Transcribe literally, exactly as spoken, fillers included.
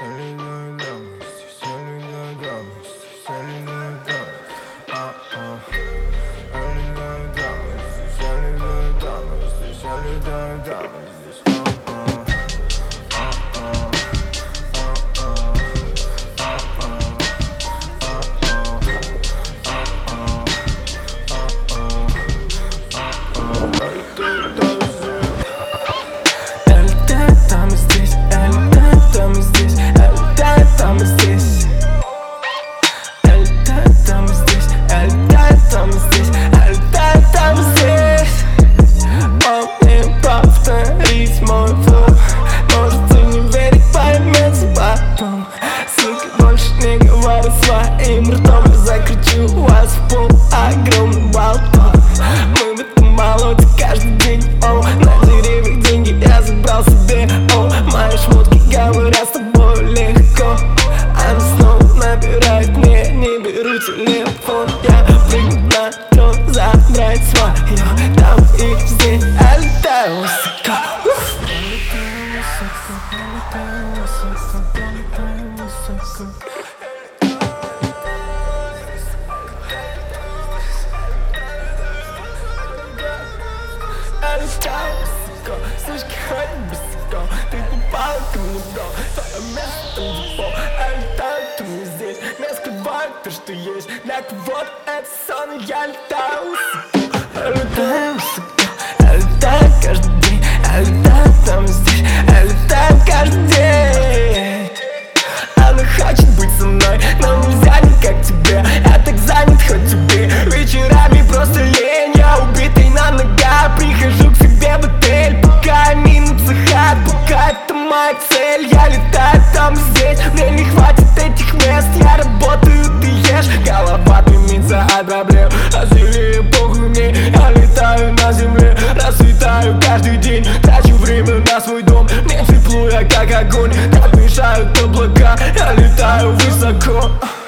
Своим ртом я закричу вас в пол огромный балкон. Мы в этом болоте каждый день, о, на деревьях деньги я забрал себе, о, мои шмотки говорят с тобой легко. Они снова набирают мне, не беру телефон. Я прыгну на трон, забрать свое, там и здесь я летаю высоко. Я летаю высоко, слишком высоко. Ты попал ко мне, бро, твое место там депо. Я летаю, ты мне здесь, не скрываю то, что есть. Для кого-то это сон, я летаю высоко. Я летаю высоко, я летаю каждый день. Я летаю там и здесь, я летаю каждый день. Она хочет быть со мной, но нельзя не как тебе. Я так занят, хоть тебе вечерами просто лень. Я убитый на ногах, прихожу к себе в отель. Пока минуса хат, пока это моя цель. Я летаю там и здесь, мне не хватит этих мест. Я работаю, ты ешь, голова дымится от проблем. А земле похуй мне, я летаю на земле. Расцветаю каждый день, трачу время на свой дом. Мне тепло, я как огонь, так мешают облака. Я летаю высоко.